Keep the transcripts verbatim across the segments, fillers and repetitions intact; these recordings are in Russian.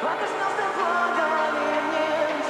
Пока звезды падали вниз,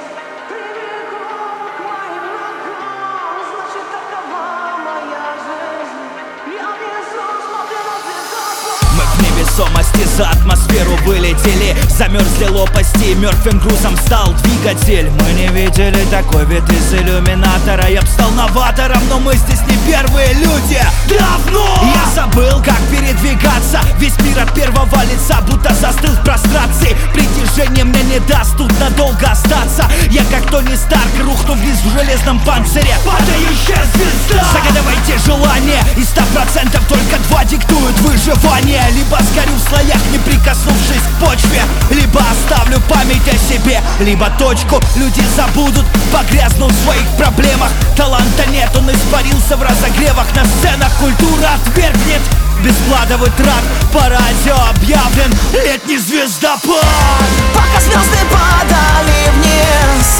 прямиком к моим ногам, значит, такова моя жизнь. Я внизу смотрю на звездопад. Мы в невесомости за атмосферу вылетели, замерзли лопасти, мертвым грузом стал двигатель. Мы не видели такой вид из иллюминатора. Я б стал новатором, но мы здесь не первые люди. Давно! Я забыл, как передвигаться. Весь мир от первого лица будто застыл в прострации. Притяжение мне не даст тут надолго остаться. Я как Тони Старк рухну вниз в железном панцире. Падающая звезда! Загадывайте желание, и сто процентов только два диктуют выживание. Либо сгорю в слоях, не прикоснувшись к почве, либо оставлю память о себе, либо точку люди забудут, погрязнут в своих проблемах. Таланта нет, он испарился в разогревах. На сценах культура отвергнет. Без складывают трак, по радио объявлен летний звездопад. Пока звезды падали вниз,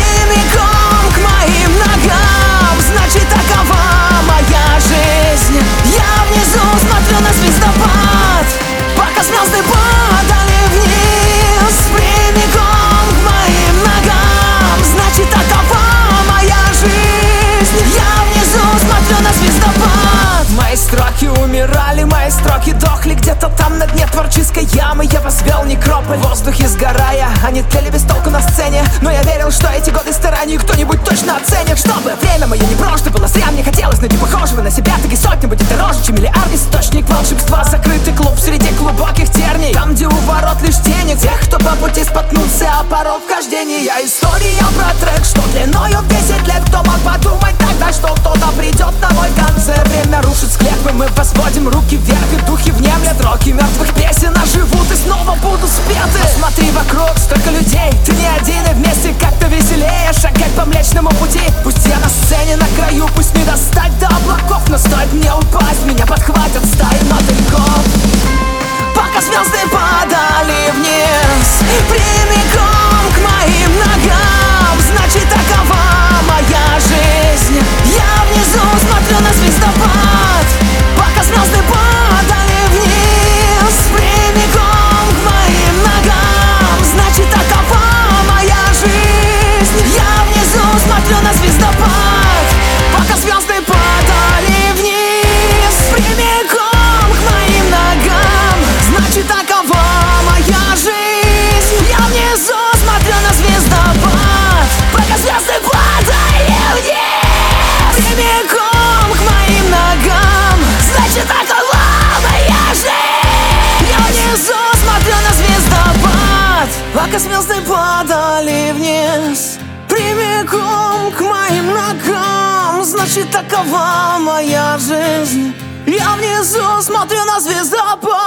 прямиком к моим ногам, значит, такова моя жизнь. Я внизу смотрю на звездопад. Пока звезды падали вниз, прямиком к моим ногам, значит, такова моя жизнь. Я внизу смотрю на звездопад. Мои строки умирали, мои строки дохли где-то там на дне творческой ямы. Я возвел некрополь, в воздухе сгорая. Они тлели без толку на сцене, но я верил, что эти годы стараний кто-нибудь точно оценит. Чтобы время мое не прошло, было зря. Мне хотелось найти похожего на себя. Так и сотни будет дороже, чем миллиард. Источник волшебства, закрытый клуб среди глубоких терний. Там, где у ворот лишь тени тех, кто по пути споткнулся о порог вхождения. История про трек, что длиною в десять лет. Кто мог подумать тогда, что кто-то придет на мой концерт? Время рушит склепы, мы возводим руки вверх, и духи внемлят. Роки мертвых песен оживут и снова будут спеты. Смотри вокруг, столько людей, ты не один, и вместе как-то веселее шагать по Млечному пути. Пусть я на сцене на краю, пусть не достать до облаков, но стоит мне упасть, меня подхватят стаи мотыльков. Пока звезды падали вниз, прямиком к моим ногам, значит, такова моя жизнь. Я внизу смотрю на звездопад. Пока звезды падали вниз, прямиком к моим ногам, значит, такова моя жизнь. Я внизу смотрю на звездопад. Пока звезды падали вниз, прямиком к моим ногам, значит, такова моя жизнь. Я внизу смотрю на звездопад. Пока звезды падали вниз, прямиком к моим ногам, значит, такова моя жизнь. Я внизу смотрю на звездопад. Пока звезды падали вниз, прямиком к моим ногам, значит, такова моя жизнь. Я внизу смотрю на звездопад.